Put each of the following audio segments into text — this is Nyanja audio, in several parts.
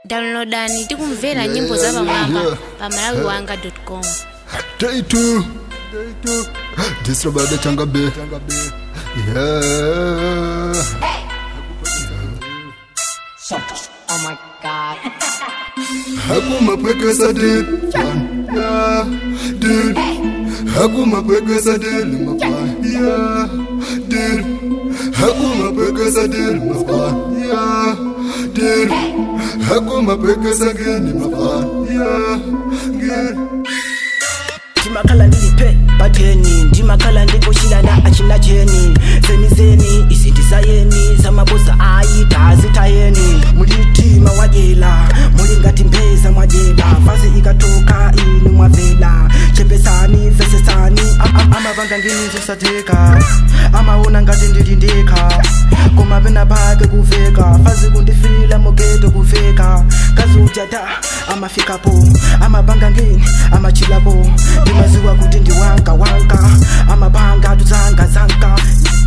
Downloadani tikumvera nyimbo za pamwamba pa malawiwanga.com. Day two. This Roberta Changabe. Yeah. Oh my God. Hakuma pekesa did. Yeah. Did. Hakuma pekesa did. Yeah. Did. Hakuma pekesa did. Yeah. Did. Hakuma pekesa geni mafan. Yeah. Good. Ndimakhala ndilipe batheni ndimakhala ndikoshilana achina cheni zeni isindisayeni zamabuza ayita zithayeni mulitima wajela mulingati mpheza mwajela fazi ikatoka ini mwavela chepesani vesesani amavanga nginizosatheka amaona ngati ndilindeka koma pena pake kuveka fazi kundifila mugeto kuveka kazujata amafikapo amabanga ngini amachilapo maziwa kuti ndiwanka amabanga tuzanga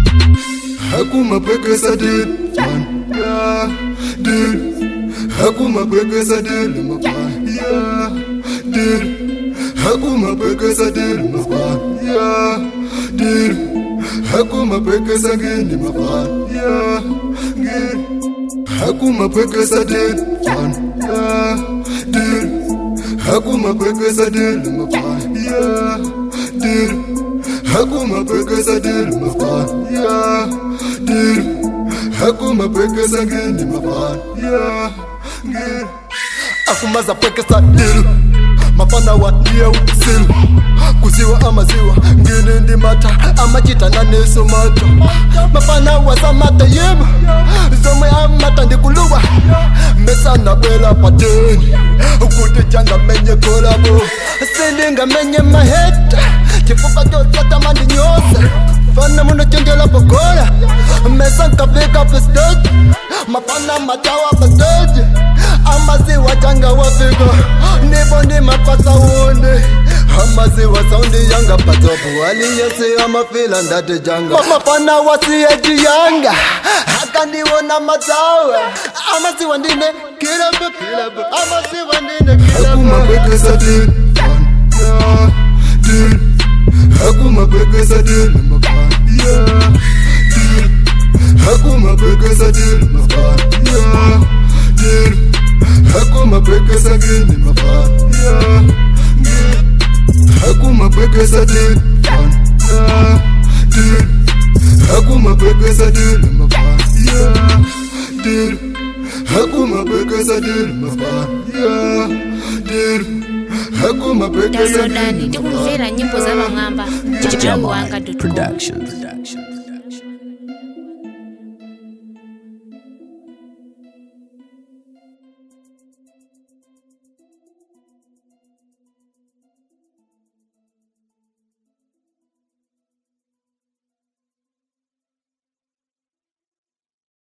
Hakuma pekesa did. Yeah. Did. Hakuma pekesa did. Yeah. Did. Hakuma pekesa did. Yeah. Did. Hakuma pekesa geni mafan. Yeah. Good. Hakuma pekesa did. Yeah. Did. Hakuma pekesa did. Yeah. Did. Hakuma pekesa did. Yeah. Did. Hakuma pekesa geni mafan. Yeah. Good. Akumaza pekesa did. Mafana wa ndiye usil. Kuziwa amaziwa ngini ndi mata amachita na neso mata mafana wa samata yema zomwe amata ndikuluwa mesana bela pateni ukuti janga menye kolabo sendinga menye maheta chifuka josata mandi nyose fana muno chendela pokola mesa nkafika pa stage mafana matawa pa stage amaziwa janga wafika nipo ndi mapasa wonde amaziwa saundi yanga patopu aliyese amafila ndate janga mafana wasiyeji yanga hakandiwona matawa amaziwa ndine kilabu amaziwa ndine Hakuma pekesa did. Yeah. Did. Hakuma pekesa did. Yeah. Did. Hakuma pekesa did. Yeah. Did. Hakuma pekesa geni mafan. Yeah. Good. Hakuma pekesa did. Yeah. Did. Hakuma pekesa did. Yeah. Did. Hakuma pekesa did. Yeah. Did. Hakuma pekesa Downloadani tikumvera nyimbo za pamwamba pa malawiwanga.com. Production.